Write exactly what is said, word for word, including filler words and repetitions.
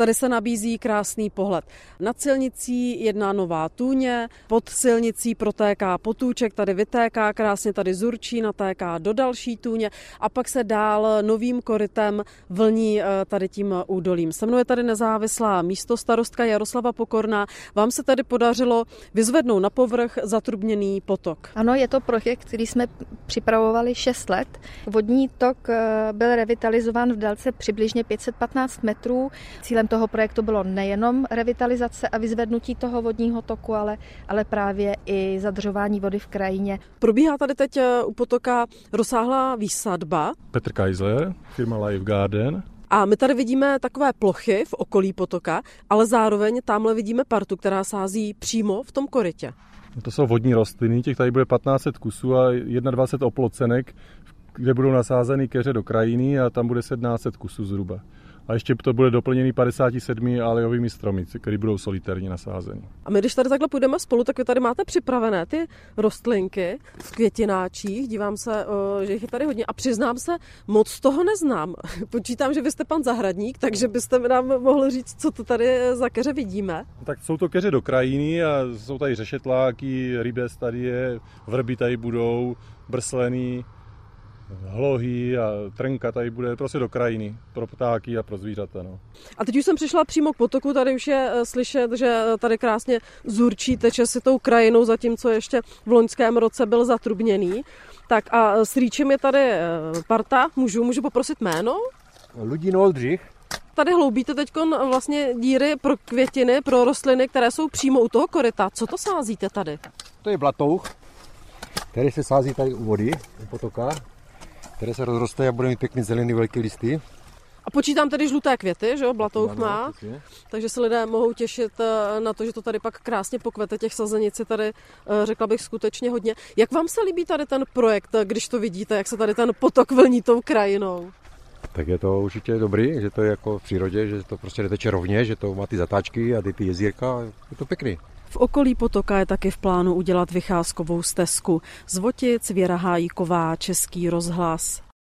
Tady se nabízí krásný pohled. Nad silnicí jedna nová tůně, pod silnicí protéká potůček, tady vytéká krásně, tady zurčí, natéká do další tůně a pak se dál novým korytem vlní tady tím údolím. Se mnou je tady nezávislá místostarostka Jaroslava Pokorná. Vám se tady podařilo vyzvednout na povrch zatrubněný potok. Ano, je to projekt, který jsme připravovali šest let. Vodní tok byl revitalizován v délce přibližně pět set patnáct metrů. Cílem toho projektu bylo nejenom revitalizace a vyzvednutí toho vodního toku, ale, ale právě i zadržování vody v krajině. Probíhá tady teď u potoka rozsáhlá výsadba. Petr Kajzler, firma Life Garden. A my tady vidíme takové plochy v okolí potoka, ale zároveň tamhle vidíme partu, která sází přímo v tom korytě. To jsou vodní rostliny, těch tady bude patnáct set kusů a dvacet jedna oplocenek, kde budou nasázeny keře do krajiny a tam bude sedmnáct set kusů zhruba. A ještě to bude doplněný padesáti sedmi alejovými stromy, které budou solitérně nasázeny. A my, když tady takhle půjdeme spolu, tak vy tady máte připravené ty rostlinky v květináčích. Dívám se, že jich je tady hodně a přiznám se, moc toho neznám. Počítám, že vy jste pan zahradník, takže byste nám mohli říct, co to tady za keře vidíme. Tak jsou to keře do krajiny a jsou tady řešetláky, rybes tady je, vrby tady budou, brsleny, hlohy a trnka tady bude prostě do krajiny pro ptáky a pro zvířata. No. A teď už jsem přišla přímo k potoku, tady už je slyšet, že tady krásně zurčí, teče si tou krajinou, zatímco ještě v loňském roce byl zatrubněný. Tak a s rýčem je tady parta, můžu, můžu poprosit jméno? Ludín Oldřich. Tady hloubíte teď vlastně díry pro květiny, pro rostliny, které jsou přímo u toho koryta. Co to sázíte tady? To je blatouch, který se sází tady u vody, u potoka, které se rozroste a bude mít pěkný zelený velký listy. A počítám tedy žluté květy, že jo, blatouch má, takže se lidé mohou těšit na to, že to tady pak krásně pokvete, těch sazenic je tady, řekla bych, skutečně hodně. Jak vám se líbí tady ten projekt, když to vidíte, jak se tady ten potok vlní tou krajinou? Tak je to určitě dobrý, že to je jako v přírodě, že to prostě neteče rovně, že to má ty zatáčky a ty, ty jezírka, je to pěkný. V okolí potoka je taky v plánu udělat vycházkovou stezku. Z Votic Věra Hájíková, Český rozhlas.